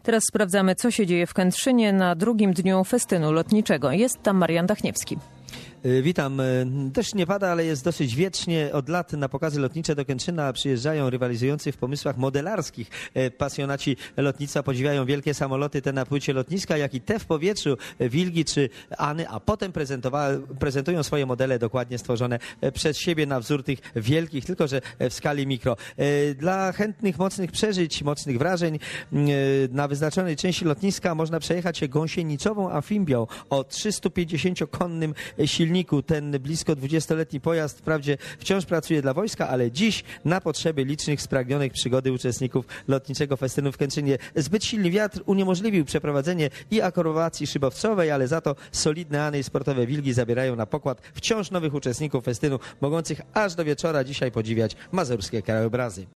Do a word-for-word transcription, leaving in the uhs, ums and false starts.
Teraz sprawdzamy, co się dzieje w Kętrzynie na drugim dniu festynu lotniczego. Jest tam Marian Dachniewski. Witam. Deszcz nie pada, ale jest dosyć wiecznie. Od lat na pokazy lotnicze do Kętrzyna przyjeżdżają rywalizujący w pomysłach modelarskich pasjonaci lotnictwa. Podziwiają wielkie samoloty, te na płycie lotniska, jak i te w powietrzu, Wilgi czy Any, a potem prezentują swoje modele dokładnie stworzone przez siebie na wzór tych wielkich, tylko że w skali mikro. Dla chętnych mocnych przeżyć, mocnych wrażeń na wyznaczonej części lotniska można przejechać się gąsienicową amfibią o trzystupięćdziesięciokonnym silniku. Ten blisko dwudziestoletni pojazd wprawdzie wciąż pracuje dla wojska, ale dziś na potrzeby licznych spragnionych przygody uczestników lotniczego festynu w Kętrzynie. Zbyt silny wiatr uniemożliwił przeprowadzenie i akrobacji szybowcowej, ale za to solidne Any i sportowe Wilgi zabierają na pokład wciąż nowych uczestników festynu, mogących aż do wieczora dzisiaj podziwiać mazurskie krajobrazy.